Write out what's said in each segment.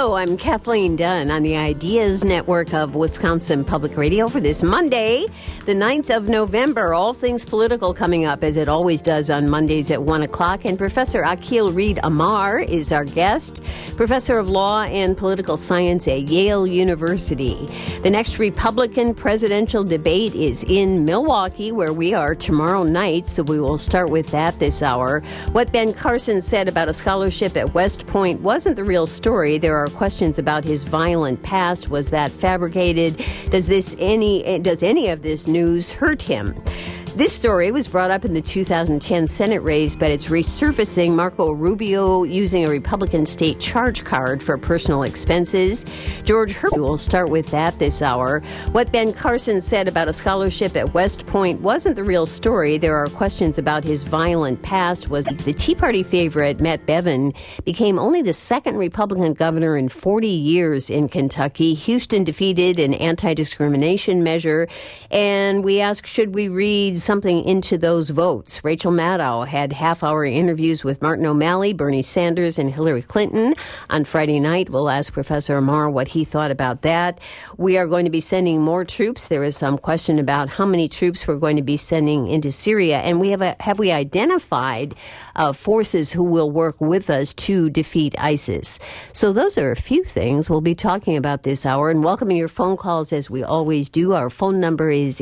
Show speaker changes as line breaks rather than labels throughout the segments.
Hello, I'm Kathleen Dunn on the Ideas Network of Wisconsin Public Radio for this Monday, the 9th of November. All things political coming up, as it always does on Mondays at 1 o'clock. And Professor Akhil Reed Amar is our guest, professor of law and political science at Yale University. The next Republican presidential debate is in Milwaukee, where we are tomorrow night, so we will start with that this hour. What Ben Carson said about a scholarship at West Point wasn't the real story. There are questions about his violent past. Was that fabricated? Does any of this news hurt him? This story was brought up in the 2010 Senate race, but it's resurfacing. Marco Rubio using a Republican state charge card for personal expenses. George Herbert will start with that this hour. What Ben Carson said about a scholarship at West Point wasn't the real story. There are questions about his violent past. Was the Tea Party favorite, Matt Bevin, became only the second Republican governor in 40 years in Kentucky. Houston defeated an anti-discrimination measure. And we asked, should we read something into those votes? Rachel Maddow had half-hour interviews with Martin O'Malley, Bernie Sanders, and Hillary Clinton on Friday night. We'll ask Professor Amar what he thought about that. We are going to be sending more troops. There is some question about how many troops we're going to be sending into Syria, and have we identified forces who will work with us to defeat ISIS? So those are a few things we'll be talking about this hour, and welcoming your phone calls as we always do. Our phone number is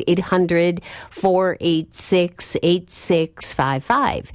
800-486-8655.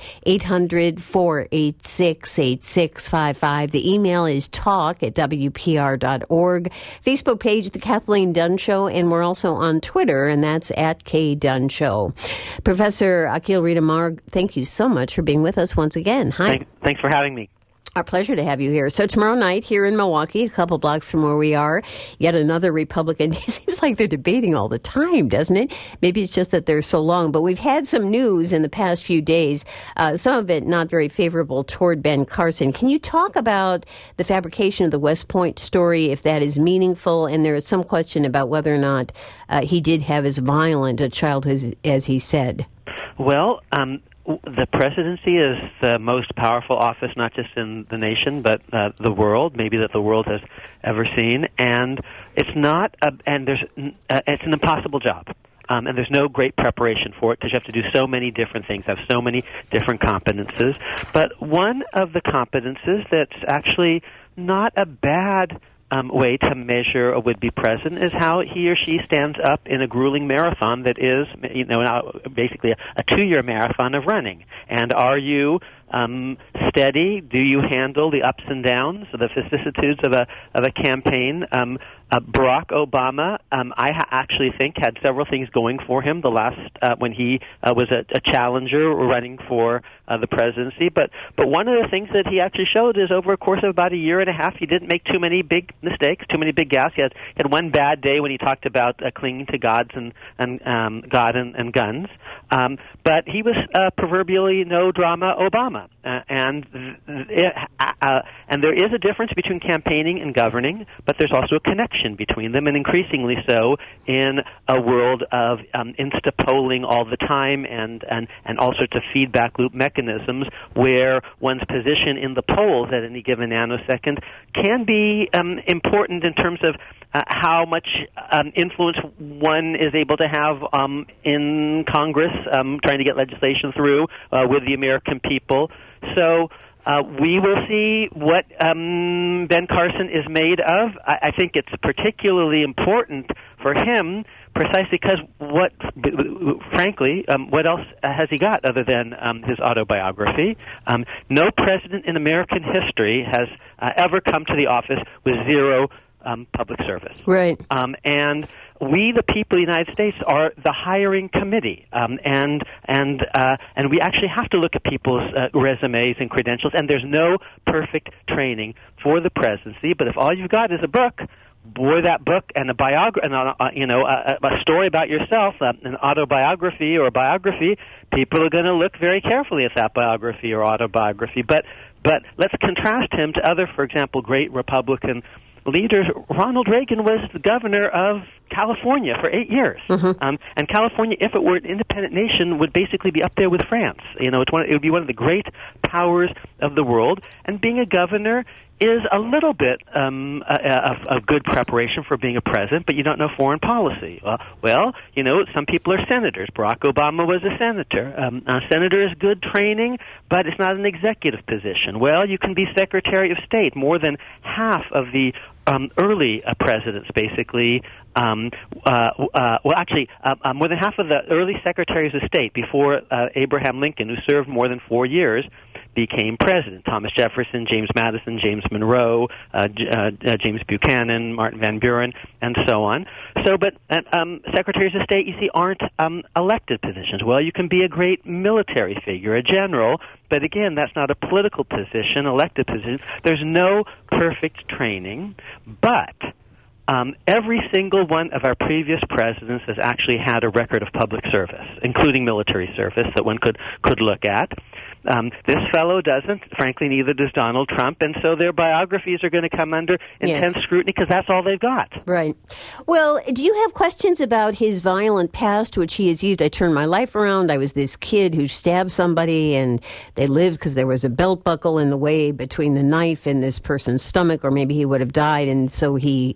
800-486-8655. The email is talk@wpr.org. Facebook page, The Kathleen Dunn Show, and we're also on Twitter, and that's @KDunn Show. Professor Akhil Reed Amar, thank you so much for being with us once again. Hi.
Thanks for having me.
Our pleasure to have you here. So tomorrow night here in Milwaukee, a couple blocks from where we are, yet another Republican. It seems like they're debating all the time, doesn't it? Maybe it's just that they're so long. But we've had some news in the past few days, some of it not very favorable toward Ben Carson. Can you talk about the fabrication of the West Point story, if that is meaningful? And there is some question about whether or not he did have as violent a childhood as he said.
Well, the presidency is the most powerful office, not just in the nation, but the world, maybe that the world has ever seen. And it's not, it's an impossible job. And there's no great preparation for it because you have to do so many different things, have so many different competences. But one of the competences that's actually not a bad way to measure a would-be president is how he or she stands up in a grueling marathon that is, basically a 2-year marathon of running. And are you steady? Do you handle the ups and downs, the vicissitudes of a campaign? Barack Obama, I actually think, had several things going for him the last when he was a challenger running for the presidency. But one of the things that he actually showed is over a course of about a year and a half, he didn't make too many big mistakes, too many big gaffes. He had one bad day when he talked about clinging to God and guns. But he was proverbially no drama Obama. And there is a difference between campaigning and governing, but there's also a connection between them, and increasingly so in a world of insta-polling all the time and all sorts of feedback loop mechanisms where one's position in the polls at any given nanosecond can be important in terms of how much influence one is able to have in Congress, trying to get legislation through with the American people. So we will see what Ben Carson is made of. I think it's particularly important for him precisely because frankly, what else has he got other than his autobiography? No president in American history has ever come to the office with zero public service.
Right.
And we, the people of the United States, are the hiring committee, and we actually have to look at people's resumes and credentials. And there's no perfect training for the presidency. But if all you've got is a book, boy, that book and a story about yourself, an autobiography or a biography, people are going to look very carefully at that biography or autobiography. But let's contrast him to other, for example, great Republican leaders. Ronald Reagan was the governor of California for 8 years. Mm-hmm. And California, if it were an independent nation, would basically be up there with France. It would be one of the great powers of the world. And being a governor is a little bit of good preparation for being a president, but you don't know foreign policy. Well, some people are senators. Barack Obama was a senator. A senator is good training, but it's not an executive position. Well, you can be Secretary of State. More than half of the early presidents, basically, more than half of the early secretaries of state before Abraham Lincoln, who served more than 4 years, became president. Thomas Jefferson, James Madison, James Monroe, James Buchanan, Martin Van Buren, and so on. But secretaries of state, you see, aren't elected positions. Well, you can be a great military figure, a general, but again, that's not a political position, elected position. There's no perfect training, but every single one of our previous presidents has actually had a record of public service, including military service, that one could look at. This fellow doesn't. Frankly, neither does Donald Trump, and so their biographies are going to come under intense scrutiny because that's all they've got.
Right. Well, do you have questions about his violent past, which he has used? I turned my life around. I was this kid who stabbed somebody, and they lived because there was a belt buckle in the way between the knife and this person's stomach, or maybe he would have died, and so he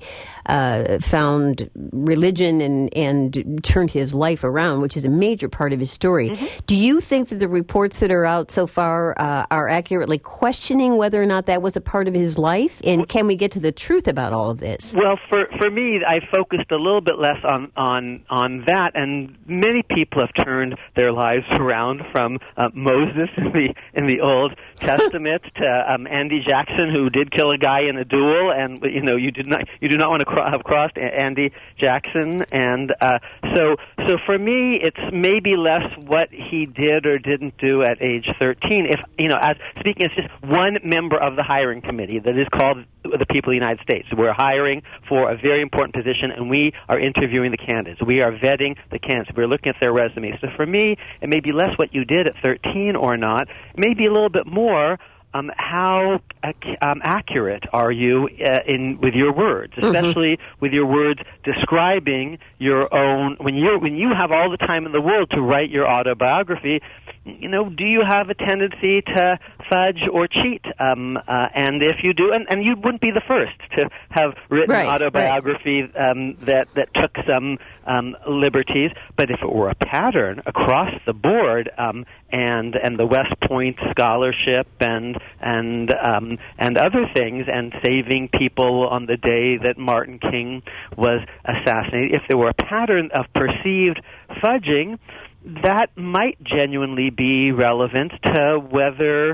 found religion and turned his life around, which is a major part of his story. Mm-hmm. Do you think that the reports that are out so far are accurately questioning whether or not that was a part of his life? And can we get to the truth about all of this?
Well, for me, I focused a little bit less on that, and many people have turned their lives around from Moses in the Old Testament to Andy Jackson, who did kill a guy in a duel, and you do not want to have crossed Andy Jackson, and so for me, it's maybe less what he did or didn't do at age 13. If as speaking as just one member of the hiring committee that is called the people of the United States. We're hiring for a very important position, and we are interviewing the candidates. We are vetting the candidates. We're looking at their resumes. So for me, it may be less what you did at 13 or not. Maybe a little bit more how accurate are you with your words, especially with your words describing your own. When you have all the time in the world to write your autobiography, do you have a tendency to fudge or cheat? And if you do, and you wouldn't be the first to have written an autobiography that took some liberties. But if it were a pattern across the board, and the West Point scholarship and other things, and saving people on the day that Martin King was assassinated, if there were a pattern of perceived fudging, that might genuinely be relevant to whether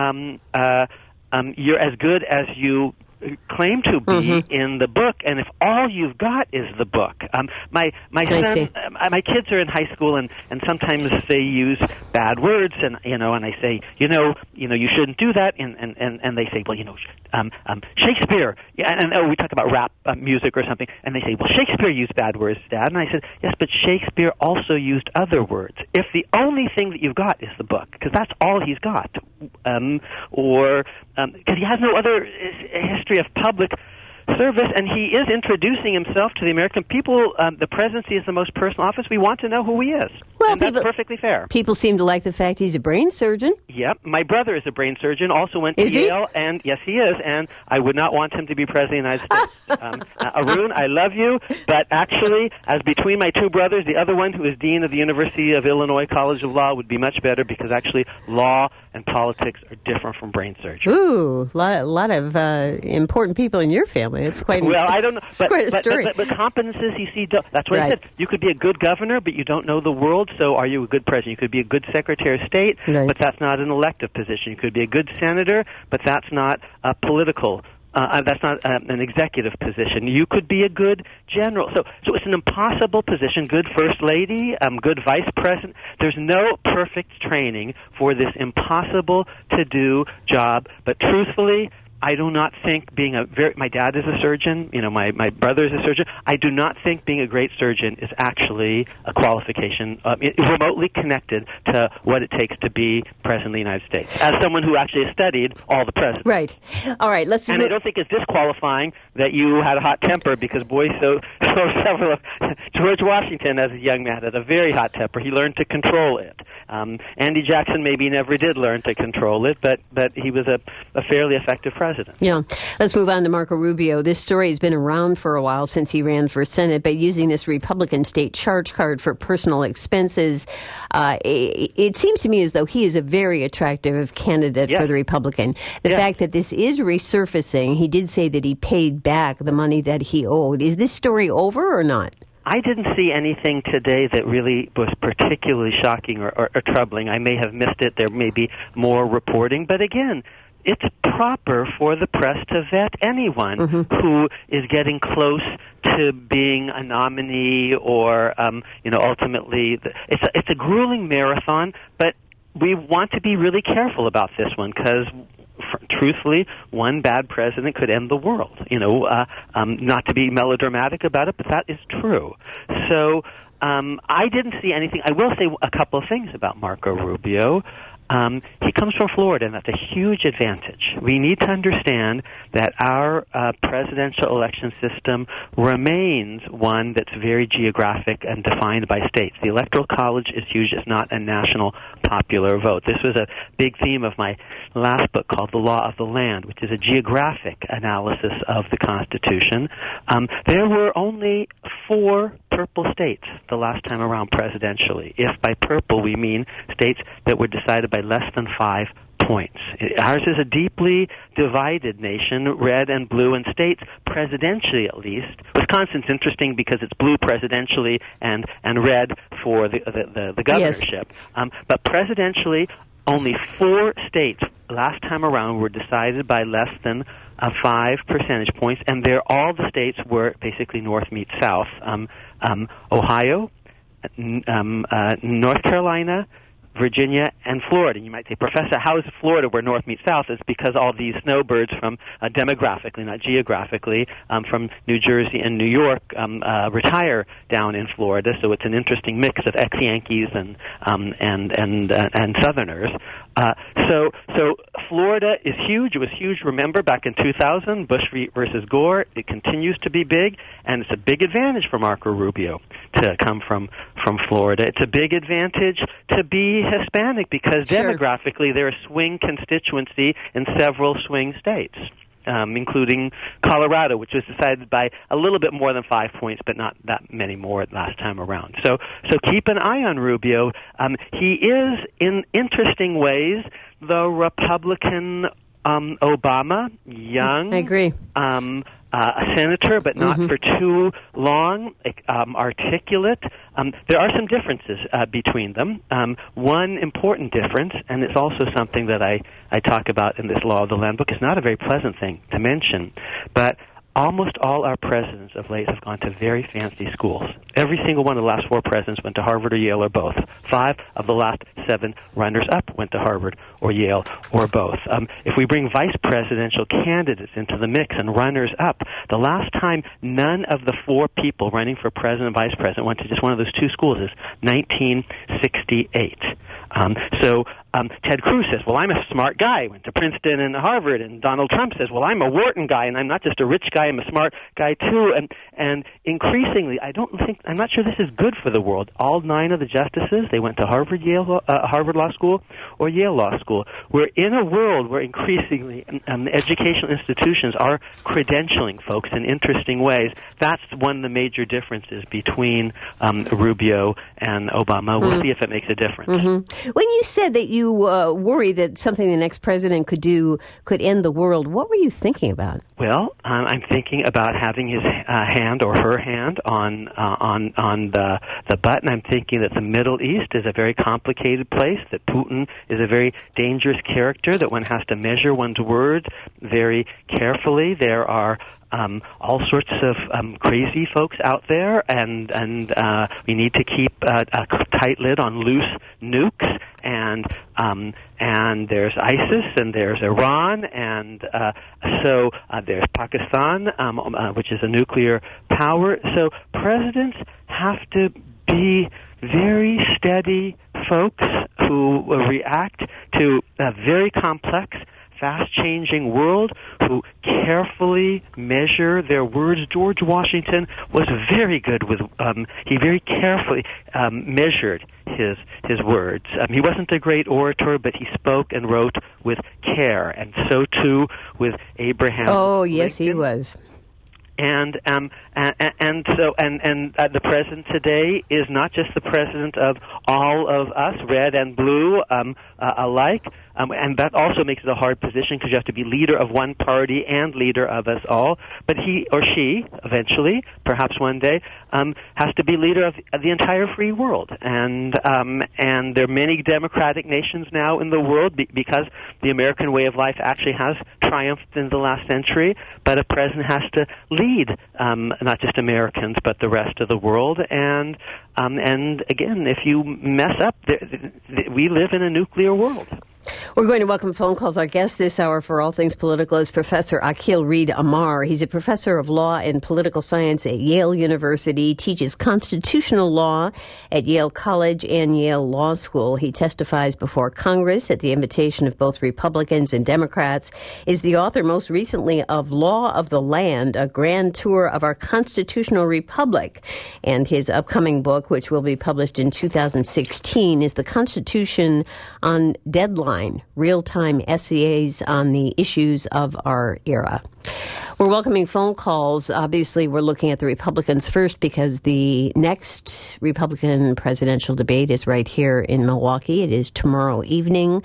you're as good as you claim to be in the book, and if all you've got is the book. My son, my kids are in high school, and sometimes they use bad words, and I say, you shouldn't do that, and they say, well, Shakespeare, and we talk about rap music or something, and they say, well, Shakespeare used bad words, Dad, and I said, yes, but Shakespeare also used other words. If the only thing that you've got is the book, because that's all he's got, or because he has no other history of public service, and he is introducing himself to the American people. The presidency is the most personal office. We want to know who he is. Well, and that's perfectly fair.
People seem to like the fact he's a brain surgeon.
Yep. My brother is a brain surgeon, also went to Yale, and yes, he is, and I would not want him to be president of the United States. Arun, I love you, but actually, as between my two brothers, the other one, who is dean of the University of Illinois College of Law, would be much better, because actually law and politics are different from brain surgery.
Ooh, a lot of important people in your family. It's quite
I don't know.
Quite a story.
But competences, you see, that's what I said. You could be a good governor, but you don't know the world, so are you a good president? You could be a good Secretary of State, but that's not an elective position. You could be a good senator, but that's not a political that's not an executive position. You could be a good general. So it's an impossible position. Good first lady, good vice president. There's no perfect training for this impossible to do job. But truthfully, I do not think being my dad is a surgeon, my brother is a surgeon. I do not think being a great surgeon is actually a qualification remotely connected to what it takes to be president of the United States, as someone who actually has studied all the presidents.
Right. All right, let's see.
And I don't think it's disqualifying that you had a hot temper, because, boy, so several of George Washington, as a young man, had a very hot temper. He learned to control it. Andy Jackson maybe never did learn to control it, but he was a fairly effective president.
Yeah. Let's move on to Marco Rubio. This story has been around for a while since he ran for Senate, but using this Republican state charge card for personal expenses, it seems to me as though he is a very attractive candidate for the Republican. The fact that this is resurfacing, he did say that he paid back the money that he owed. Is this story over or not?
I didn't see anything today that really was particularly shocking or troubling. I may have missed it. There may be more reporting. But again, it's proper for the press to vet anyone who is getting close to being a nominee or, ultimately. It's a grueling marathon, but we want to be really careful about this one because truthfully, one bad president could end the world. Not to be melodramatic about it, but that is true. So I didn't see anything. I will say a couple of things about Marco Rubio. He comes from Florida, and that's a huge advantage. We need to understand that our presidential election system remains one that's very geographic and defined by states. The Electoral College is huge. It's not a national popular vote. This was a big theme of my last book called The Law of the Land, which is a geographic analysis of the Constitution. There were only 4 purple states the last time around presidentially. If by purple we mean states that were decided by less than 5 points. Ours is a deeply divided nation, red and blue in states, presidentially at least. Wisconsin's interesting because it's blue presidentially and red for the governorship. Yes. But presidentially, only 4 states last time around were decided by less than 5 percentage points, and all the states were basically north meets south. Ohio, North Carolina, Virginia, and Florida. You might say, Professor, how is Florida where north meets south? It's because all these snowbirds from demographically, not geographically, from New Jersey and New York retire down in Florida. So it's an interesting mix of ex-Yankees and Southerners. So Florida is huge. It was huge, remember, back in 2000, Bush versus Gore. It continues to be big, and it's a big advantage for Marco Rubio to come from Florida. It's a big advantage to be Hispanic because demographically they're a swing constituency in several swing states, including Colorado, which was decided by a little bit more than 5 points, but not that many more last time around. So keep an eye on Rubio. He is, in interesting ways, the Republican Obama, young.
I agree.
A senator, but not for too long, articulate. There are some differences between them. One important difference, and it's also something that I talk about in this Law of the Land book, is not a very pleasant thing to mention, but almost all our presidents of late have gone to very fancy schools. Every single one of the last 4 presidents went to Harvard or Yale or both. 5 of the last 7 runners-up went to Harvard or Yale or both. If we bring vice presidential candidates into the mix and runners-up, the last time none of the 4 people running for president and vice president went to just one of those 2 schools is 1968. Ted Cruz says, well, I'm a smart guy. I went to Princeton and Harvard. And Donald Trump says, well, I'm a Wharton guy, and I'm not just a rich guy, I'm a smart guy, too. And increasingly, I'm not sure this is good for the world. All 9 of the justices, they went to Harvard Law School or Yale Law School. We're in a world where increasingly educational institutions are credentialing folks in interesting ways. That's one of the major differences between Rubio and Obama. We'll see if it makes a difference.
When you said that you worry that something the next president could do could end the world, what were you thinking about?
Well, I'm thinking about having his hand or her hand on the button. I'm thinking that the Middle East is a very complicated place, that Putin is a very dangerous character, that one has to measure one's words very carefully. There are all sorts of crazy folks out there, and we need to keep a tight lid on loose nukes. And there's ISIS, and there's Iran, and so there's Pakistan, which is a nuclear power. So presidents have to be very steady folks who react to very complex fast-changing world who carefully measure their words. George Washington was very good with, he very carefully measured his words. He wasn't a great orator, but he spoke and wrote with care, and so too with Abraham Lincoln.
Yes, he was.
And the president today is not just the president of all of us, red and blue alike, and that also makes it a hard position because you have to be leader of one party and leader of us all. But he or she, eventually, perhaps one day, has to be leader of the entire free world. And there are many democratic nations now in the world because the American way of life actually has triumphed in the last century. But a president has to lead not just Americans but the rest of the world. And again, if you mess up, we live in a nuclear world.
We're going to welcome phone calls. Our guest this hour for All Things Political is Professor Akhil Reed Amar. He's a professor of law and political science at Yale University, teaches constitutional law at Yale College and Yale Law School. He testifies before Congress at the invitation of both Republicans and Democrats, is the author most recently of Law of the Land, a grand tour of our constitutional republic. And his upcoming book, which will be published in 2016, is The Constitution on Deadline, real-time essays on the issues of our era. We're welcoming phone calls. Obviously, we're looking at the Republicans first because the next Republican presidential debate is right here in Milwaukee. It is tomorrow evening.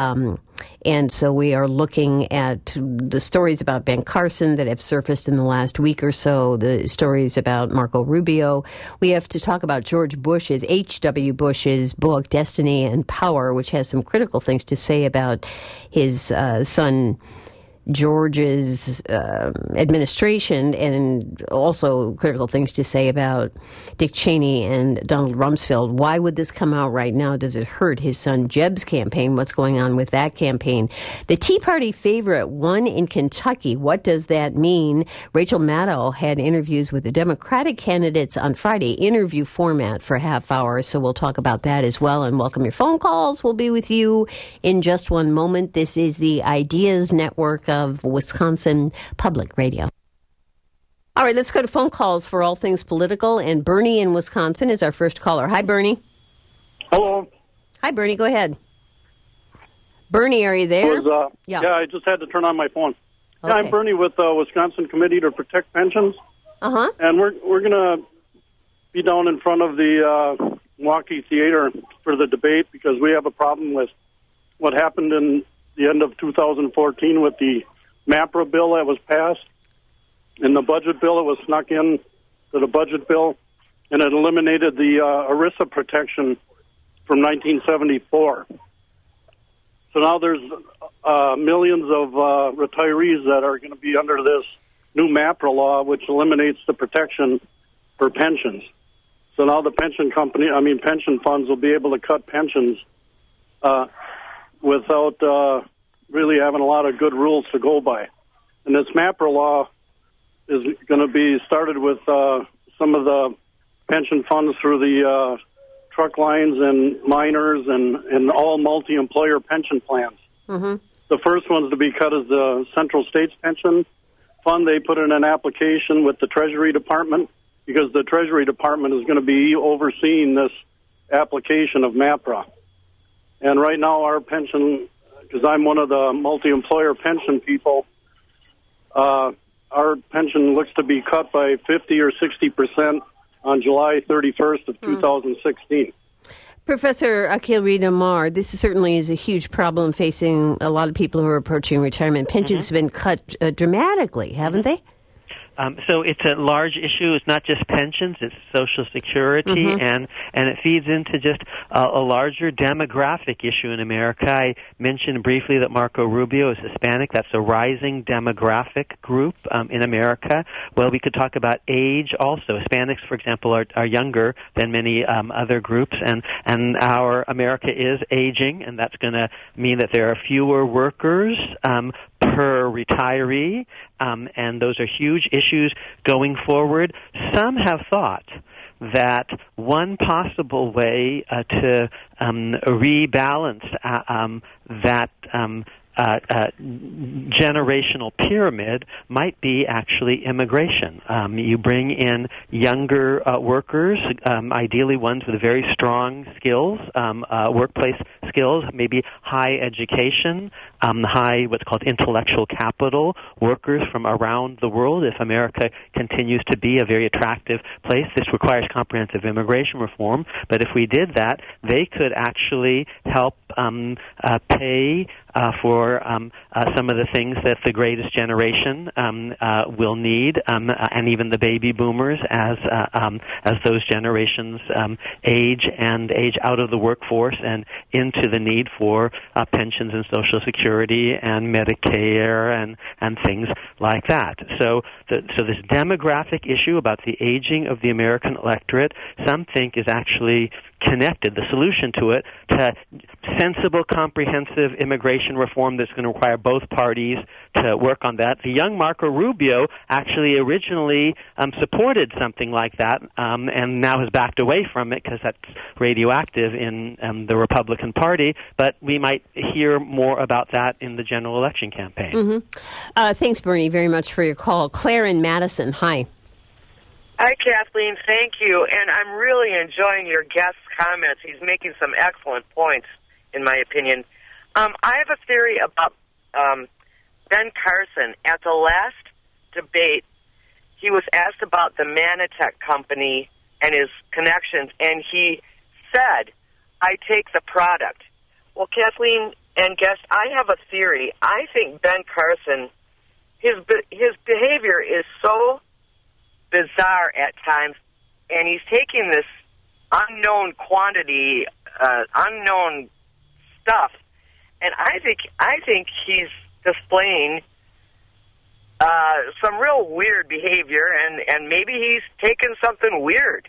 And so we are looking at the stories about Ben Carson that have surfaced in the last week or so, the stories about Marco Rubio. We have to talk about George Bush's, H.W. Bush's book, Destiny and Power, which has some critical things to say about his son George's administration, and also critical things to say about Dick Cheney and Donald Rumsfeld. Why would this come out right now? Does it hurt his son Jeb's campaign? What's going on with that campaign? The Tea Party favorite won in Kentucky. What does that mean? Rachel Maddow had interviews with the Democratic candidates on Friday, interview format for a half hour, so we'll talk about that as well, and welcome your phone calls. We'll be with you in just one moment. This is the Ideas Network of Wisconsin Public Radio. All right, let's go to phone calls for All Things Political, and Bernie in Wisconsin is our first caller. Hi, Bernie.
Hello.
Hi, Bernie. Go ahead. Bernie, are you there?
Yeah, I just had to turn on my phone.
Okay.
Yeah, I'm Bernie with the Wisconsin Committee to Protect Pensions.
Uh-huh.
And we're going to be down in front of the Milwaukee Theater for the debate because we have a problem with what happened in the end of 2014 with the MAPRA bill that was passed and the budget bill. It was snuck in to the budget bill, and it eliminated the ERISA protection from 1974. So now there's millions of retirees that are going to be under this new MAPRA law, which eliminates the protection for pensions. So now the pension funds will be able to cut pensions without really having a lot of good rules to go by. And this MAPRA law is going to be started with some of the pension funds through the truck lines and miners and all multi-employer pension plans. Mm-hmm. The first ones to be cut is the Central States Pension Fund. They put in an application with the Treasury Department because the Treasury Department is going to be overseeing this application of MAPRA. And right now our pension, because I'm one of the multi-employer pension people, our pension looks to be cut by 50 or 60% on July 31st of 2016.
Professor Akhil Reed Amar, this certainly is a huge problem facing a lot of people who are approaching retirement. Pensions have been cut dramatically, haven't they?
So it's a large issue. It's not just pensions; it's Social Security, and it feeds into just a larger demographic issue in America. I mentioned briefly that Marco Rubio is Hispanic. That's a rising demographic group in America. Well, we could talk about age also. Hispanics, for example, are younger than many other groups, and our America is aging, and that's going to mean that there are fewer workers per retiree, and those are huge issues going forward. Some have thought that one possible way to rebalance that generational pyramid might be actually immigration. You bring in younger workers, ideally ones with very strong skills, workplace skills, maybe high education, high what's called intellectual capital, workers from around the world. If America continues to be a very attractive place, this requires comprehensive immigration reform. But if we did that, they could actually help pay for some of the things that the greatest generation will need, and even the baby boomers as those generations age out of the workforce and into the need for pensions and Social Security and Medicare and things like that. So this demographic issue about the aging of the American electorate, some think is actually connected, the solution to it, to sensible, comprehensive immigration reform that's going to require both parties to work on that. The young Marco Rubio actually originally supported something like that, and now has backed away from it because that's radioactive in the Republican Party, but we might hear more about that in the general election campaign.
Mm-hmm. Thanks, Bernie, very much for your call. Claire in Madison, hi.
Hi, Kathleen. Thank you. And I'm really enjoying your guest's comments. He's making some excellent points, in my opinion. I have a theory about Ben Carson. At the last debate, he was asked about the Manatech Company and his connections, and he said, I take the product. Well, Kathleen and guest, I have a theory. I think Ben Carson, his behavior is so bizarre at times, and he's taking this unknown quantity, unknown stuff, and I think he's displaying some real weird behavior, and maybe he's taken something weird.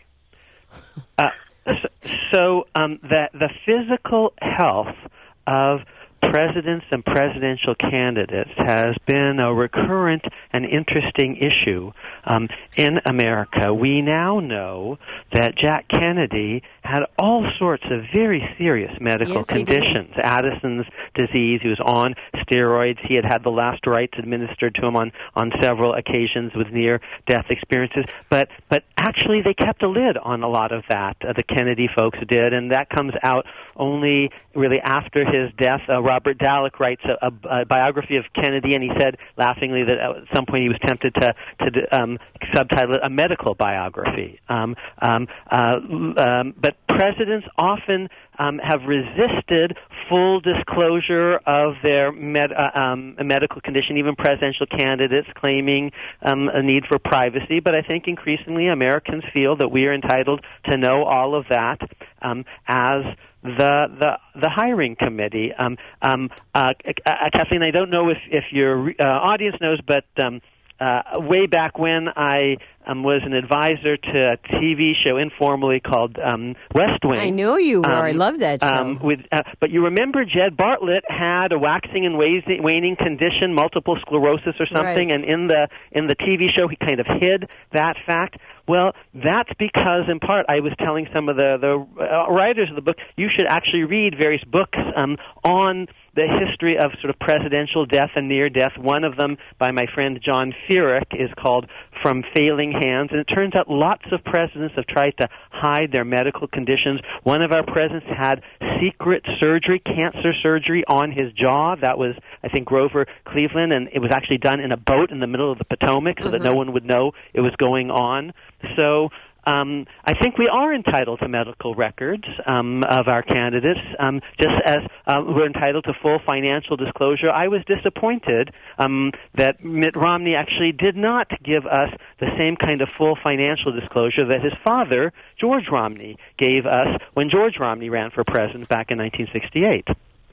So the physical health of presidents and presidential candidates has been a recurrent and interesting issue in America. We now know that Jack Kennedy had all sorts of very serious medical conditions. Addison's disease, he was on steroids, he had the last rites administered to him on several occasions with near-death experiences, but actually they kept a lid on a lot of that, the Kennedy folks did, and that comes out only really after his death. Robert Dallek writes a biography of Kennedy, and he said laughingly that at some point he was tempted to subtitle it a medical biography. But presidents often have resisted full disclosure of their medical condition, even presidential candidates claiming a need for privacy. But I think increasingly Americans feel that we are entitled to know all of that as the hiring committee. Kathleen, I don't know if your audience knows, but way back when I was an advisor to a TV show informally called West Wing.
I know you were. I love that show.
But you remember Jed Bartlett had a waxing and waning condition, multiple sclerosis or something,
right.
And in the TV show he kind of hid that fact. Well, that's because, in part, I was telling some of the writers of the book, you should actually read various books on the history of sort of presidential death and near death. One of them, by my friend John Furyk, is called From Failing Hands, and it turns out lots of presidents have tried to hide their medical conditions. One of our presidents had secret surgery, cancer surgery, on his jaw. That was, I think, Grover Cleveland, and it was actually done in a boat in the middle of the Potomac so that no one would know it was going on. So I think we are entitled to medical records of our candidates, just as we're entitled to full financial disclosure. I was disappointed that Mitt Romney actually did not give us the same kind of full financial disclosure that his father, George Romney, gave us when George Romney ran for president back in 1968.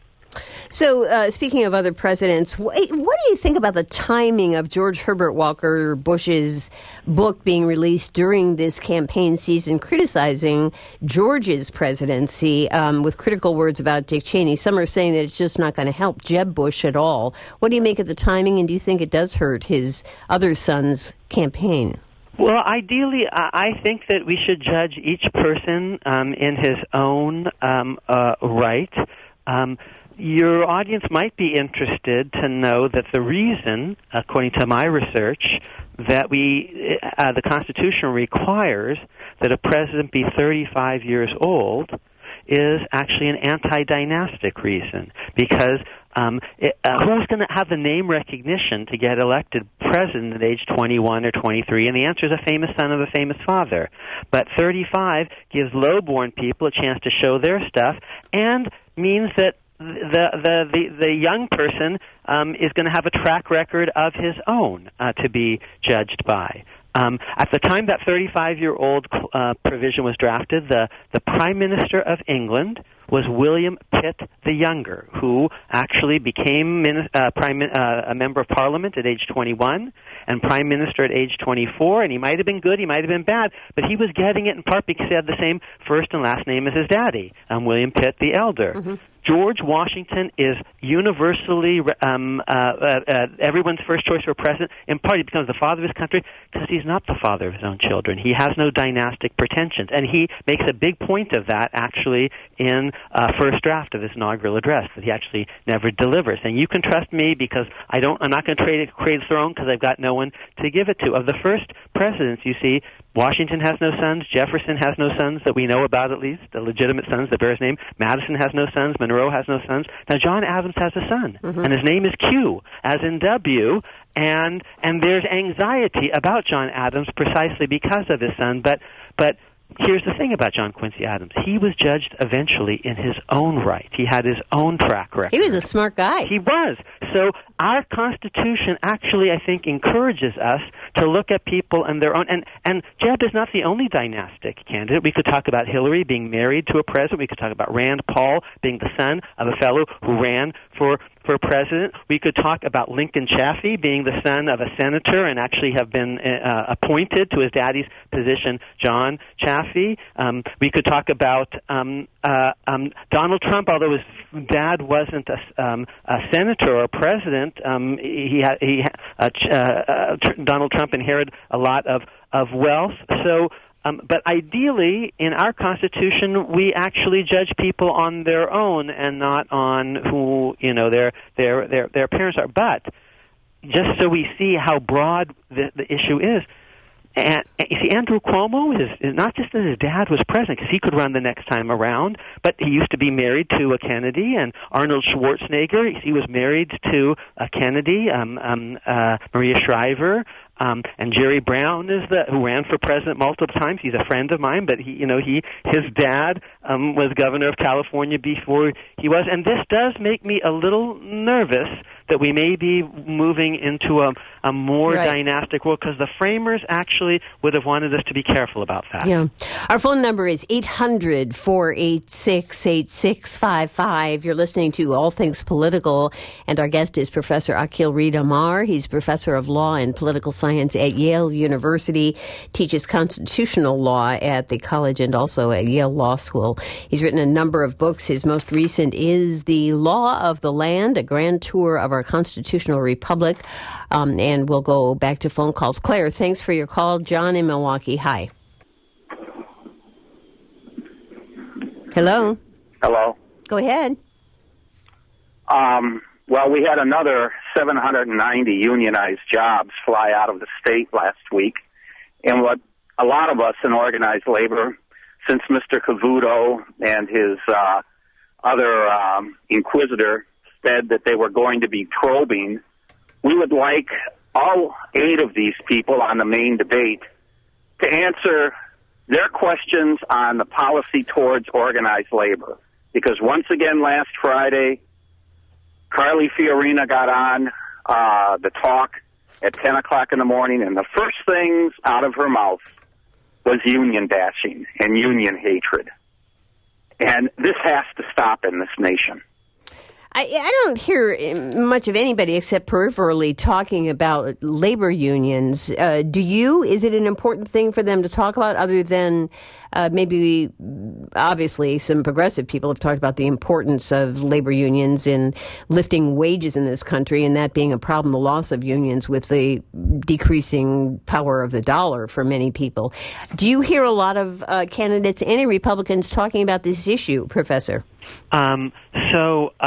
So, speaking of other presidents, what do you think about the timing of George Herbert Walker Bush's book being released during this campaign season, criticizing George's presidency with critical words about Dick Cheney? Some are saying that it's just not going to help Jeb Bush at all. What do you make of the timing, and do you think it does hurt his other son's campaign?
Well, ideally, I think that we should judge each person in his own right. your audience might be interested to know that the reason, according to my research, that the Constitution requires that a president be 35 years old is actually an anti-dynastic reason, because who's going to have the name recognition to get elected president at age 21 or 23? And the answer is a famous son of a famous father. But 35 gives low-born people a chance to show their stuff, and means that the young person is going to have a track record of his own to be judged by. At the time that 35-year-old provision was drafted, the Prime Minister of England was William Pitt the Younger, who actually became a member of Parliament at age 21 and Prime Minister at age 24, and he might have been good, he might have been bad, but he was getting it in part because he had the same first and last name as his daddy, William Pitt the Elder. Mm-hmm. George Washington is universally everyone's first choice for president. In part, he becomes the father of his country because he's not the father of his own children. He has no dynastic pretensions, and he makes a big point of that actually in first draft of his inaugural address that he actually never delivers. And you can trust me because I'm not going to trade the throne because I've got no one to give it to. Of the first presidents, you see, Washington has no sons. Jefferson has no sons that we know about, at least, the legitimate sons that bear his name. Madison has no sons. Monroe has no sons. Now, John Adams has a son, and his name is Q, as in W, and there's anxiety about John Adams precisely because of his son, but here's the thing about John Quincy Adams. He was judged eventually in his own right. He had his own track record.
He was a smart guy.
He was. So our Constitution actually, I think, encourages us to look at people and their own. And Jeb is not the only dynastic candidate. We could talk about Hillary being married to a president. We could talk about Rand Paul being the son of a fellow who ran for president. We could talk about Lincoln Chafee being the son of a senator and actually have been appointed to his daddy's position, John Chafee. We could talk about Donald Trump, although his dad wasn't a senator or a president. Donald Trump inherited a lot of wealth. So. But ideally, in our Constitution, we actually judge people on their own and not on who their parents are. But just so we see how broad the issue is, and you see, Andrew Cuomo is not just that his dad was president because he could run the next time around, but he used to be married to a Kennedy, and Arnold Schwarzenegger, he was married to a Kennedy, Maria Shriver. And Jerry Brown who ran for president multiple times. He's a friend of mine, but his dad was governor of California before he was. And this does make me a little nervous that we may be moving into a more dynastic world, because the framers actually would have wanted us to be careful about that.
Yeah. Our phone number is 800-486-8655. You're listening to All Things Political, and our guest is Professor Akhil Reed Amar. He's professor of law and political science at Yale University, teaches constitutional law at the college and also at Yale Law School. He's written a number of books. His most recent is The Law of the Land, a grand tour of our constitutional republic. And we'll go back to phone calls. Claire, thanks for your call. John in Milwaukee, hi. Hello?
Hello.
Go ahead.
Well, we had another 790 unionized jobs fly out of the state last week. And what a lot of us in organized labor, since Mr. Cavuto and his other inquisitor said that they were going to be probing, we would like all 8 of these people on the main debate to answer their questions on the policy towards organized labor. Because once again, last Friday, Carly Fiorina got on the talk at 10 o'clock in the morning, and the first things out of her mouth was union bashing and union hatred. And this has to stop in this nation.
I don't hear much of anybody except peripherally talking about labor unions. Do you? Is it an important thing for them to talk about, other than maybe, obviously, some progressive people have talked about the importance of labor unions in lifting wages in this country, and that being a problem, the loss of unions with the decreasing power of the dollar for many people. Do you hear a lot of candidates, any Republicans, talking about this issue, Professor?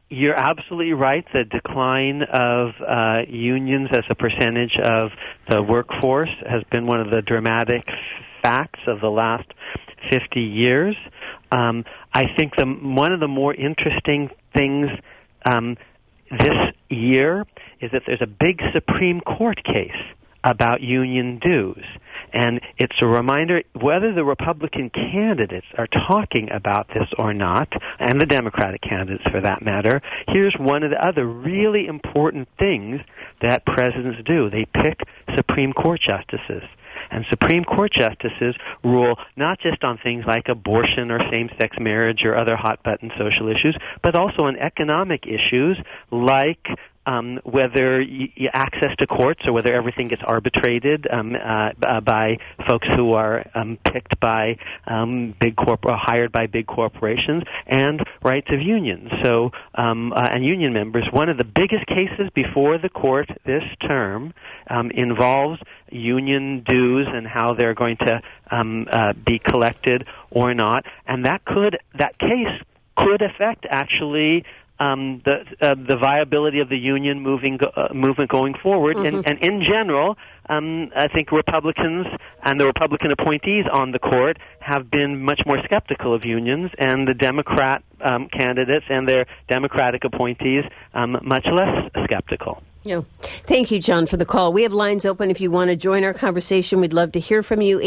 You're absolutely right. The decline of unions as a percentage of the workforce has been one of the dramatic facts of the last 50 years. I think one of the more interesting things this year is that there's a big Supreme Court case about union dues. And it's a reminder, whether the Republican candidates are talking about this or not, and the Democratic candidates for that matter, here's one of the other really important things that presidents do. They pick Supreme Court justices. And Supreme Court justices rule not just on things like abortion or same-sex marriage or other hot-button social issues, but also on economic issues like whether access to courts or whether everything gets arbitrated by folks who are picked by hired by big corporations, and rights of unions. So and union members. One of the biggest cases before the court this term involves union dues and how they're going to be collected or not, and that case could affect actually the viability of the union movement going forward. Mm-hmm. And in general, I think Republicans and the Republican appointees on the court have been much more skeptical of unions, and the Democrat candidates and their Democratic appointees much less skeptical.
Yeah. Thank you, John, for the call. We have lines open if you want to join our conversation. We'd love to hear from you.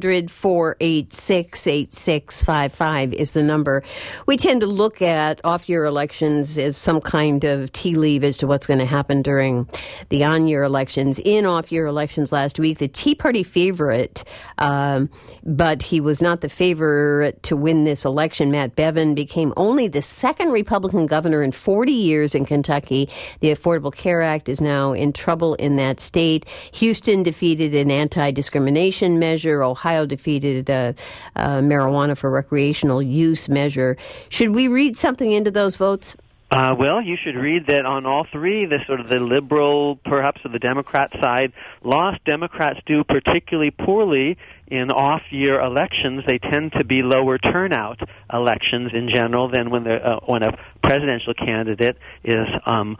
800-486-8655 is the number. We tend to look at off-year elections as some kind of tea leaf as to what's going to happen during the on-year elections. In off-year elections last week, the Tea Party favorite, but he was not the favorite to win this election, Matt Bevin, became only the second Republican governor in 40 years in Kentucky. The Affordable Care Act is now in trouble in that state. Houston defeated an anti-discrimination measure. Ohio defeated a marijuana for recreational use measure. Should we read something into those votes?
Well, you should read that on all three, the liberal, perhaps of the Democrat side, lost. Democrats do particularly poorly in off-year elections. They tend to be lower turnout elections in general than when a presidential candidate is on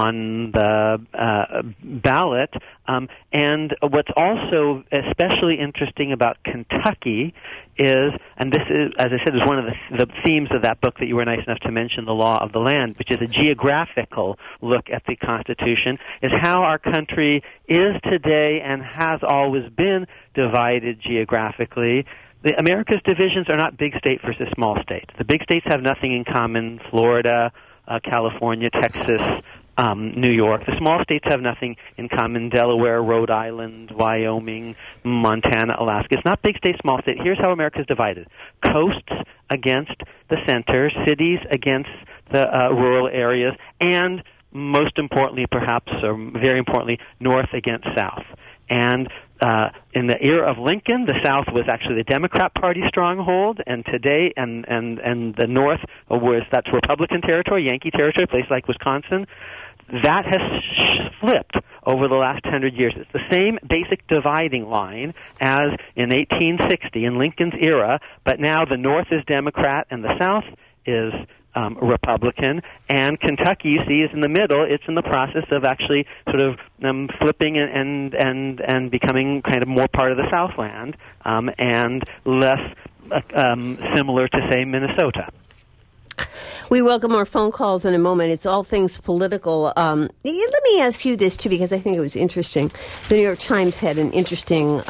the ballot. And what's also especially interesting about Kentucky is, and this is, as I said, is one of the themes of that book that you were nice enough to mention, The Law of the Land, which is a geographical look at the Constitution, is how our country is today and has always been divided geographically. America's divisions are not big state versus small state. The big states have nothing in common. Florida, California, Texas, New York. The small states have nothing in common. Delaware, Rhode Island, Wyoming, Montana, Alaska. It's not big state, small state. Here's how America is divided. Coasts against the center, cities against the rural areas, and most importantly, perhaps, or very importantly, north against south. And in the era of Lincoln, the South was actually the Democrat Party stronghold, and today, and the North that's Republican territory, Yankee territory, places like Wisconsin. That has flipped over the last 100 years. It's the same basic dividing line as in 1860 in Lincoln's era, but now the North is Democrat and the South is Republican, and Kentucky, you see, is in the middle. It's in the process of actually sort of flipping and becoming kind of more part of the Southland, and less similar to, say, Minnesota.
We welcome our phone calls in a moment. It's all things political. Let me ask you this, too, because I think it was interesting. The New York Times had an interesting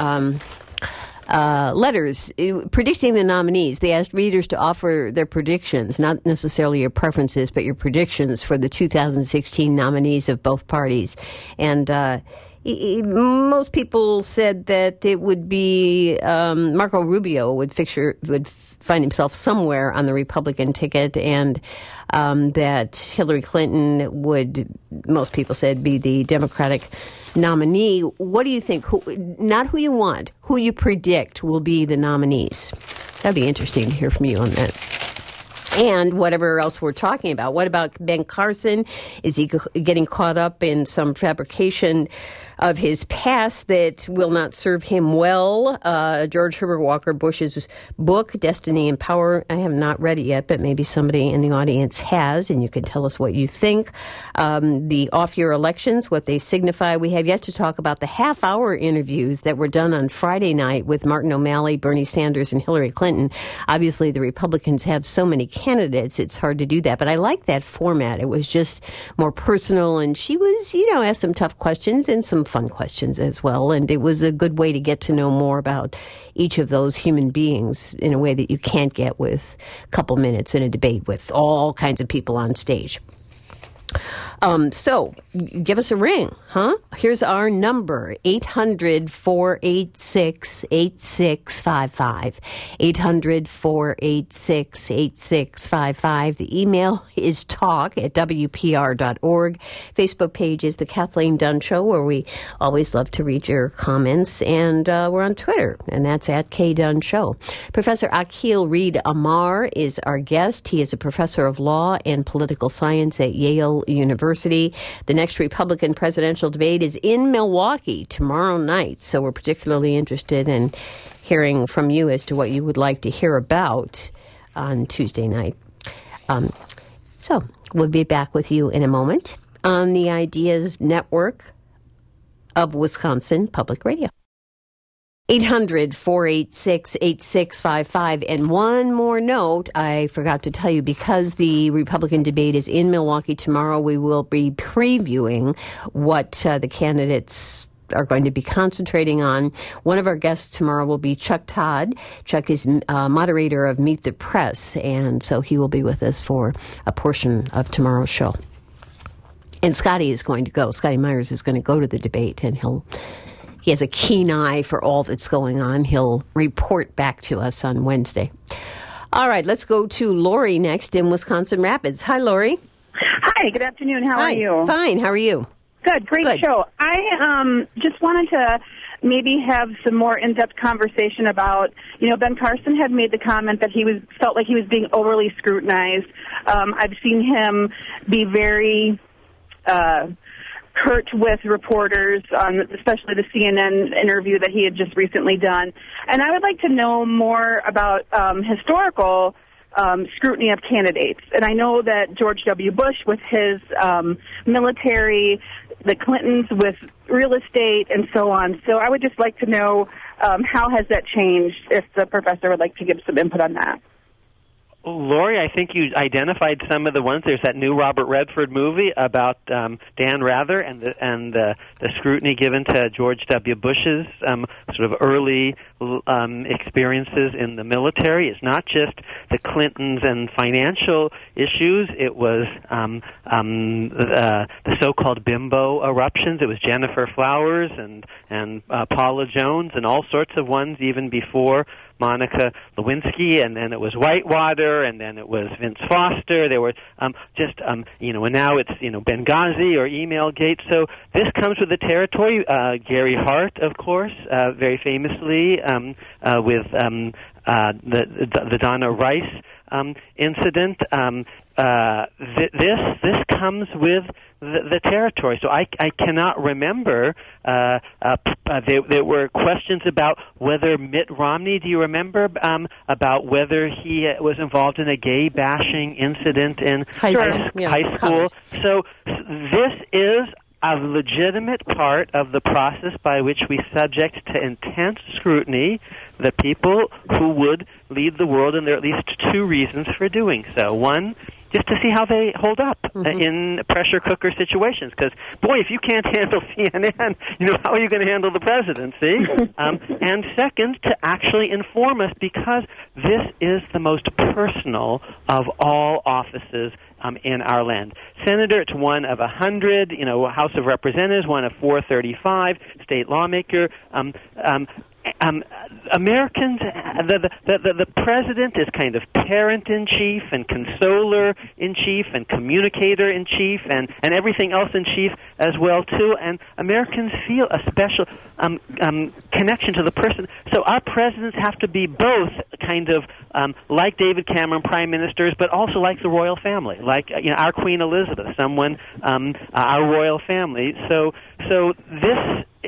letters predicting the nominees. They asked readers to offer their predictions, not necessarily your preferences, but your predictions for the 2016 nominees of both parties. And most people said that it would be Marco Rubio would find himself somewhere on the Republican ticket, and that Hillary Clinton would, most people said, be the Democratic nominee. What do you think? Not who you want, who you predict will be the nominees. That'd be interesting to hear from you on that. And whatever else we're talking about. What about Ben Carson? Is he getting caught up in some fabrication of his past that will not serve him well. George Herbert Walker Bush's book, Destiny and Power. I have not read it yet, but maybe somebody in the audience has, and you can tell us what you think. The off-year elections, what they signify. We have yet to talk about the half-hour interviews that were done on Friday night with Martin O'Malley, Bernie Sanders, and Hillary Clinton. Obviously, the Republicans have so many candidates, it's hard to do that. But I like that format. It was just more personal, and she was, asked some tough questions and some fun questions as well. And it was a good way to get to know more about each of those human beings in a way that you can't get with a couple minutes in a debate with all kinds of people on stage. So give us a ring, huh? Here's our number, 800-486-8655. 800-486-8655. The email is talk@wpr.org. Facebook page is The Kathleen Dunn Show, where we always love to read your comments. And we're on Twitter, and that's @KDunn Show. Professor Akhil Reed Amar is our guest. He is a professor of law and political science at Yale University. The next Republican presidential debate is in Milwaukee tomorrow night, so we're particularly interested in hearing from you as to what you would like to hear about on Tuesday night. So we'll be back with you in a moment on the Ideas Network of Wisconsin Public Radio. 800-486-8655. And one more note, I forgot to tell you, because the Republican debate is in Milwaukee tomorrow, we will be previewing what the candidates are going to be concentrating on. One of our guests tomorrow will be Chuck Todd. Chuck is moderator of Meet the Press, and so he will be with us for a portion of tomorrow's show. And Scotty is going to go. Scotty Myers is going to go to the debate, and he has a keen eye for all that's going on. He'll report back to us on Wednesday. All right, let's go to Lori next in Wisconsin Rapids. Hi, Lori.
Hi, good afternoon. How are you?
Fine. How are you?
Good, great show. I just wanted to maybe have some more in-depth conversation about, Ben Carson had made the comment that he felt like he was being overly scrutinized. I've seen him be very curt with reporters on especially the CNN interview that he had just recently done. And I would like to know more about historical scrutiny of candidates. And I know that George W. Bush with his military, the Clintons with real estate, and so on. So I would just like to know how has that changed, if the professor would like to give some input on that.
Lori, I think you identified some of the ones. There's that new Robert Redford movie about Dan Rather and the scrutiny given to George W. Bush's sort of early experiences in the military. It's not just the Clintons and financial issues. It was the so-called bimbo eruptions. It was Jennifer Flowers and Paula Jones and all sorts of ones even before Monica Lewinsky, and then it was Whitewater, and then it was Vince Foster. There were and now it's Benghazi or Emailgate. So this comes with the territory. Gary Hart, of course, very famously with the Donna Rice incident. This comes with the territory. So I cannot remember. There were questions about whether Mitt Romney, do you remember, about whether he was involved in a gay bashing incident in high school. So this is a legitimate part of the process by which we subject to intense scrutiny the people who would lead the world, and there are at least two reasons for doing so. One, just to see how they hold up in pressure cooker situations. Because, boy, if you can't handle CNN, how are you going to handle the presidency? And second, to actually inform us, because this is the most personal of all offices in our land. Senator, it's one of 100, House of Representatives, one of 435, state lawmaker. Americans, the president is kind of parent-in-chief and consoler-in-chief and communicator-in-chief and everything else in chief as well, too. And Americans feel a special connection to the person. So our presidents have to be both kind of like David Cameron, prime ministers, but also like the royal family, like our Queen Elizabeth, our royal family. So this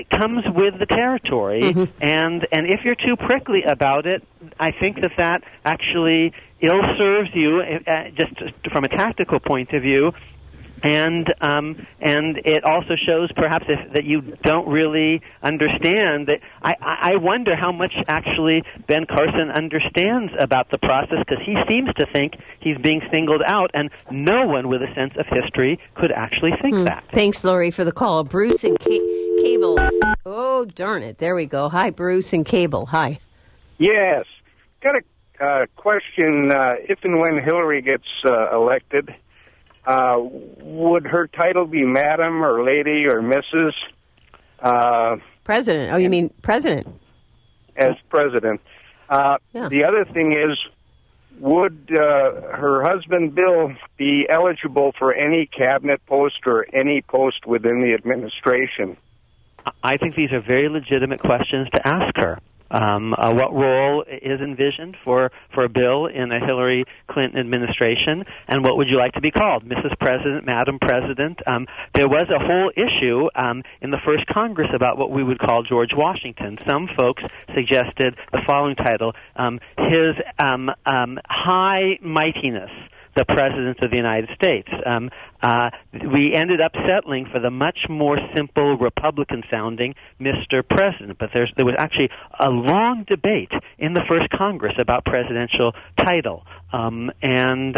it comes with the territory, and if you're too prickly about it, I think that actually ill serves you, just from a tactical point of view. And it also shows perhaps that you don't really understand that. I wonder how much actually Ben Carson understands about the process, because he seems to think he's being singled out, and no one with a sense of history could actually think that.
Thanks, Lori, for the call. Bruce and Cables. Oh, darn it. There we go. Hi, Bruce and Cable. Hi.
Yes. Got a question. If and when Hillary gets elected, would her title be Madam or Lady or Mrs.?
President. Oh, you mean President?
As President. The other thing is, would her husband, Bill, be eligible for any cabinet post or any post within the administration?
I think these are very legitimate questions to ask her. What role is envisioned for Bill in a Hillary Clinton administration, and what would you like to be called? Mrs. President, Madam President? There was a whole issue in the first Congress about what we would call George Washington. Some folks suggested the following title, His High Mightiness, the President of the United States. We ended up settling for the much more simple Republican-sounding Mr. President, but there was actually a long debate in the first Congress about presidential title, and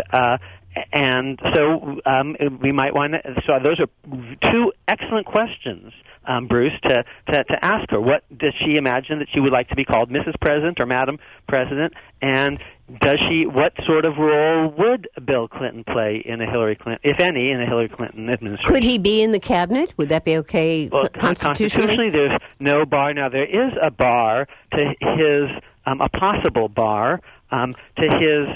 so we might want to. So those are two excellent questions, Bruce, to ask her. What does she imagine that she would like to be called, Mrs. President or Madam President? And what sort of role would Bill Clinton play in a Hillary Clinton, if any, in a Hillary Clinton administration?
Could he be in the cabinet? Would that be okay constitutionally?
There's no bar. Now, there is a bar to his, a possible bar to his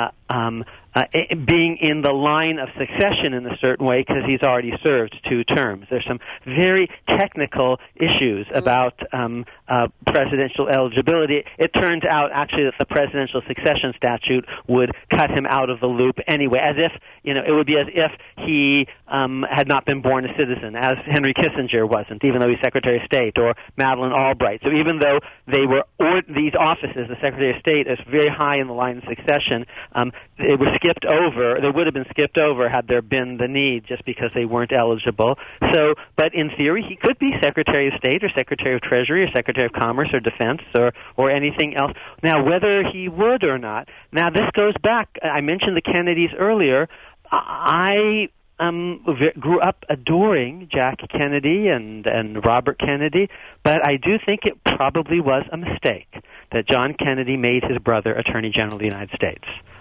being in the line of succession in a certain way, because he's already served 2 terms. There's some very technical issues about presidential eligibility. It turns out, actually, that the presidential succession statute would cut him out of the loop anyway, as if, it would be as if he had not been born a citizen, as Henry Kissinger wasn't, even though he's Secretary of State, or Madeleine Albright. So even though they were, these offices, the Secretary of State is very high in the line of succession, it was skipped over. They would have been skipped over had there been the need, just because they weren't eligible. So, but in theory, he could be Secretary of State or Secretary of Treasury or Secretary of Commerce or Defense or anything else. Now, whether he would or not, now this goes back, I mentioned the Kennedys earlier. I grew up adoring Jackie Kennedy and Robert Kennedy, but I do think it probably was a mistake that John Kennedy made his brother Attorney General of the United States.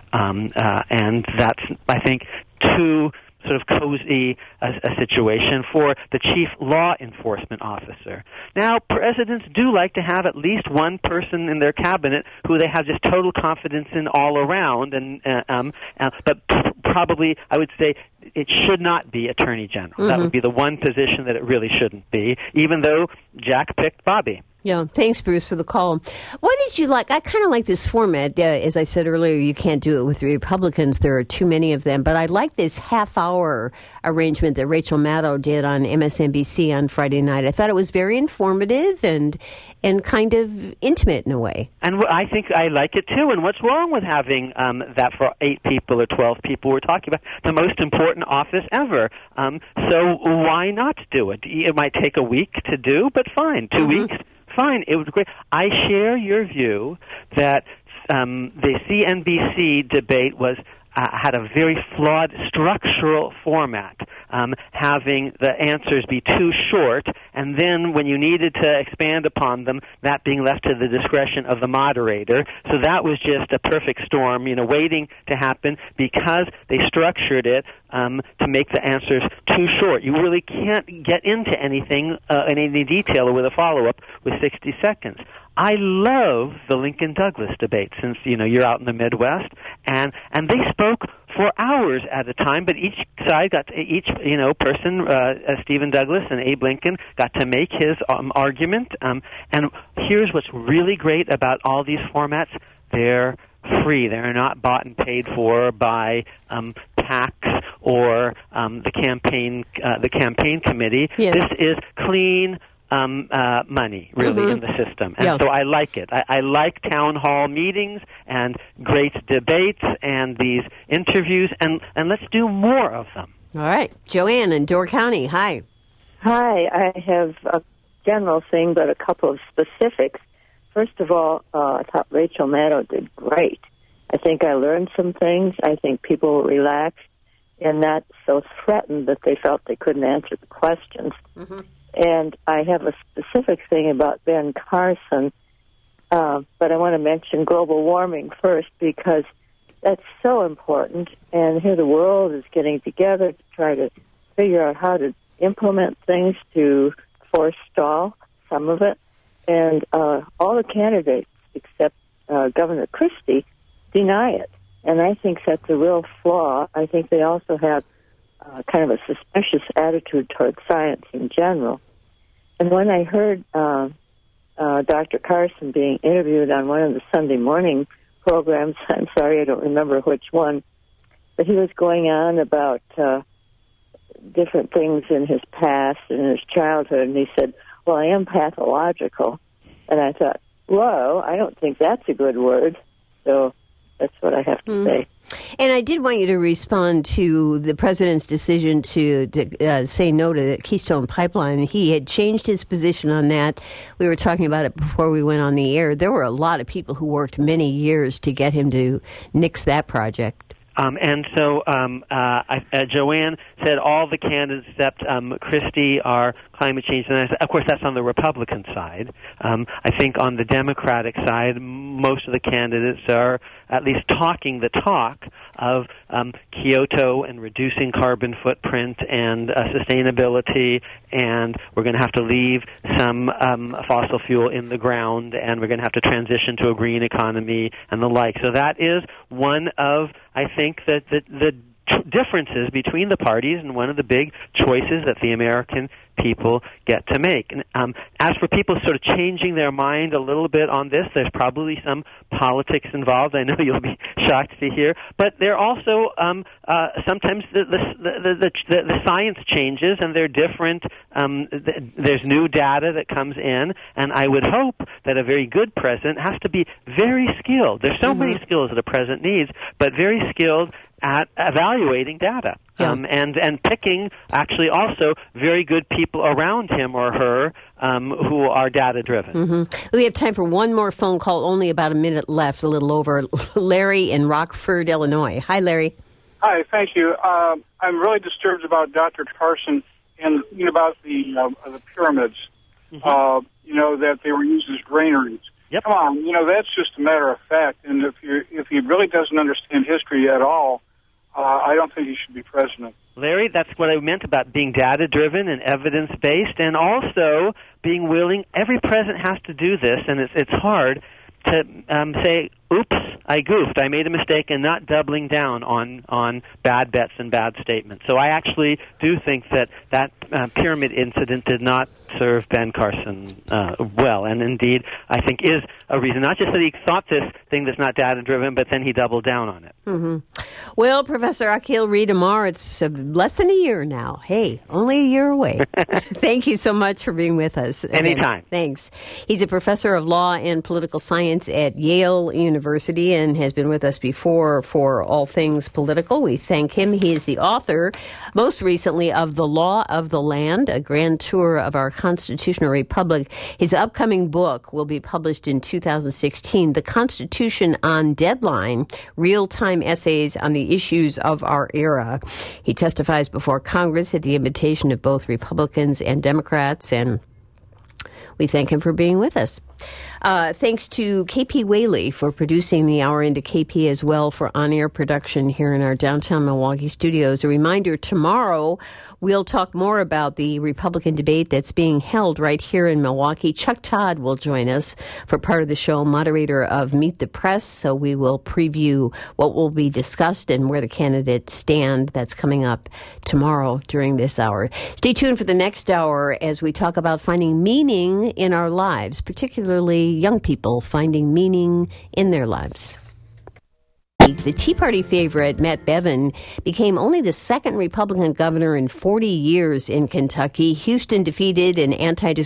And that's, I think, too sort of cozy a situation for the chief law enforcement officer. Now, presidents do like to have at least one person in their cabinet who they have just total confidence in all around, but probably, I would say, it should not be Attorney General. That would be the one position that it really shouldn't be, even though Jack picked Bobby.
Yeah, thanks, Bruce, for the call. What did you like? I kind of like this format. As I said earlier, you can't do it with the Republicans. There are too many of them. But I like this half-hour arrangement that Rachel Maddow did on MSNBC on Friday night. I thought it was very informative and kind of intimate in a way.
And I think I like it, too. And what's wrong with having that for 8 people or 12 people? We're talking about the most important office ever. So why not do it? It might take a week to do, but fine. 2 weeks. Fine, it was great. I share your view that the CNBC debate had a very flawed structural format, having the answers be too short, and then when you needed to expand upon them, that being left to the discretion of the moderator. So that was just a perfect storm, waiting to happen because they structured it to make the answers too short. You really can't get into anything in any detail or with a follow-up with 60 seconds. I love the Lincoln-Douglas debate, since, you're out in the Midwest, and they spoke for hours at a time, but each side person, Stephen Douglas and Abe Lincoln, got to make his argument. And here's what's really great about all these formats. They're free. They're not bought and paid for by PACs or the campaign committee.
Yes.
This is clean, money, really, in the system. And so I like it. I like town hall meetings and great debates and these interviews, and let's do more of them.
All right. Joanne in Door County, hi.
Hi. I have a general thing, but a couple of specifics. First of all, I thought Rachel Maddow did great. I think I learned some things. I think people were relaxed and not so threatened that they felt they couldn't answer the questions. Mm-hmm. And I have a specific thing about Ben Carson, but I want to mention global warming first because that's so important. And here the world is getting together to try to figure out how to implement things to forestall some of it. And all the candidates except Governor Christie deny it. And I think that's a real flaw. I think they also have kind of a suspicious attitude towards science in general. And when I heard Dr. Carson being interviewed on one of the Sunday morning programs, I'm sorry, I don't remember which one, but he was going on about different things in his past and in his childhood, and he said, well, I am pathological. And I thought, whoa, I don't think that's a good word. So that's what I have to say.
And I did want you to respond to the president's decision to say no to the Keystone Pipeline. He had changed his position on that. We were talking about it before we went on the air. There were a lot of people who worked many years to get him to nix that project.
And so Joanne said all the candidates except Christie are climate change. And of course, that's on the Republican side. I think on the Democratic side, most of the candidates are at least talking the talk of Kyoto and reducing carbon footprint and sustainability, and we're going to have to leave some fossil fuel in the ground, and we're going to have to transition to a green economy and the like. So that is one of, I think, the differences between the parties and one of the big choices that the American people get to make. And, as for people sort of changing their mind a little bit on this, there's probably some politics involved. I know you'll be shocked to hear, but there also sometimes the science changes and they're different. There's new data that comes in, and I would hope that a very good president has to be very skilled. There's so many skills that a president needs, but very skilled at evaluating data.
Yeah.
And picking actually also very good people around him or her who are data-driven.
Mm-hmm. We have time for one more phone call, only about a minute left, a little over. Larry in Rockford, Illinois. Hi, Larry.
Hi, thank you. I'm really disturbed about Dr. Carson and about the pyramids, that they were used as granaries.
Yep.
Come on, that's just a matter of fact. And if he really doesn't understand history at all, I don't think he should be president.
Larry, that's what I meant about being data-driven and evidence-based, and also being willing. Every president has to do this, and it's hard to say, oops, I goofed. I made a mistake, and not doubling down on bad bets and bad statements. So I actually do think that pyramid incident did not serve Ben Carson well, and indeed I think is a reason, not just that he thought this thing that's not data-driven, but then he doubled down on it.
Mm-hmm. Well, Professor Akhil Reed Amar, it's less than a year now. Hey, only a year away. Thank you so much for being with us.
Anytime.
Thanks. He's a professor of law and political science at Yale University and has been with us before for all things political. We thank him. He is the author, most recently, of The Law of the Land, a grand tour of our constitutional republic. His upcoming book will be published in 2016, The Constitution on Deadline, Real-Time Essays on the Issues of Our Era. He testifies before Congress at the invitation of both Republicans and Democrats, and we thank him for being with us. Thanks to KP Whaley for producing the Hour Into KP, as well for on-air production here in our downtown Milwaukee studios. A reminder, tomorrow we'll talk more about the Republican debate that's being held right here in Milwaukee. Chuck Todd will join us for part of the show, moderator of Meet the Press, so we will preview what will be discussed and where the candidates stand. That's coming up tomorrow during this hour. Stay tuned for the next hour as we talk about finding meaning in our lives, particularly young people finding meaning in their lives. The Tea Party favorite, Matt Bevin, became only the second Republican governor in 40 years in Kentucky. Houston defeated an